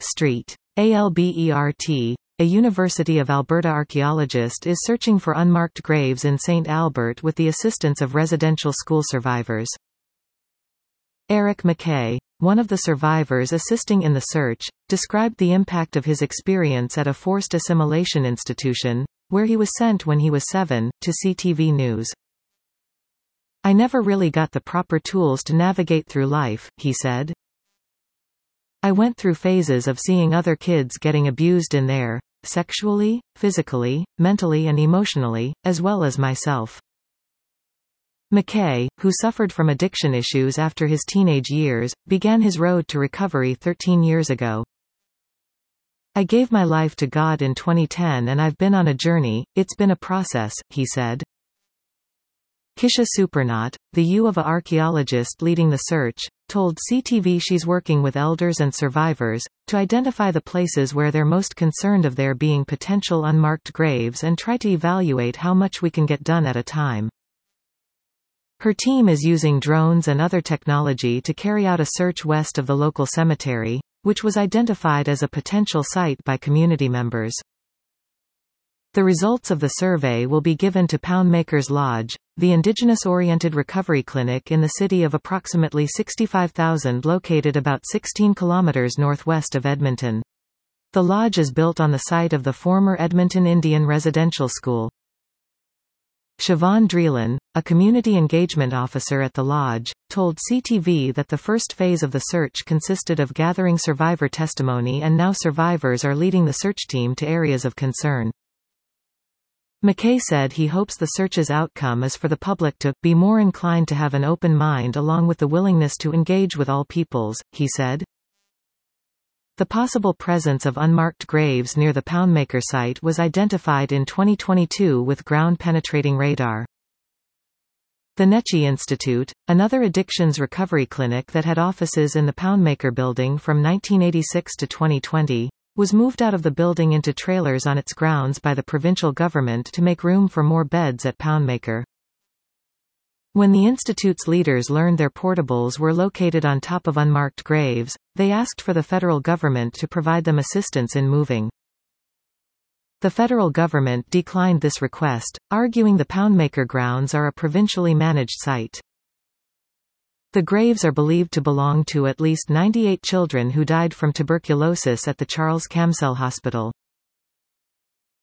Street. Albert, a University of Alberta archaeologist is searching for unmarked graves in St. Albert with the assistance of residential school survivors. Eric McKay, one of the survivors assisting in the search, described the impact of his experience at a forced assimilation institution, where he was sent when he was 7, to CTV News. "I never really got the proper tools to navigate through life," he said. "I went through phases of seeing other kids getting abused in there, sexually, physically, mentally and emotionally, as well as myself." McKay, who suffered from addiction issues after his teenage years, began his road to recovery 13 years ago. "I gave my life to God in 2010 and I've been on a journey, it's been a process," he said. Kisha Supernath, the U of A archaeologist leading the search, told CTV she's working with elders and survivors to identify the places where they're most concerned of there being potential unmarked graves and try to evaluate how much we can get done at a time. Her team is using drones and other technology to carry out a search west of the local cemetery, which was identified as a potential site by community members. The results of the survey will be given to Poundmakers Lodge, the Indigenous-oriented recovery clinic in the city of approximately 65,000 located about 16 kilometers northwest of Edmonton. The lodge is built on the site of the former Edmonton Indian Residential School. Siobhan Dreelan, a community engagement officer at the lodge, told CTV that the first phase of the search consisted of gathering survivor testimony and now survivors are leading the search team to areas of concern. McKay said he hopes the search's outcome is for the public to be more inclined to have an open mind along with the willingness to engage with all peoples, he said. The possible presence of unmarked graves near the Poundmaker site was identified in 2022 with ground-penetrating radar. The Netchie Institute, another addictions recovery clinic that had offices in the Poundmaker building from 1986 to 2020, was moved out of the building into trailers on its grounds by the provincial government to make room for more beds at Poundmaker. When the institute's leaders learned their portables were located on top of unmarked graves, they asked for the federal government to provide them assistance in moving. The federal government declined this request, arguing the Poundmaker grounds are a provincially managed site. The graves are believed to belong to at least 98 children who died from tuberculosis at the Charles Camsell Hospital.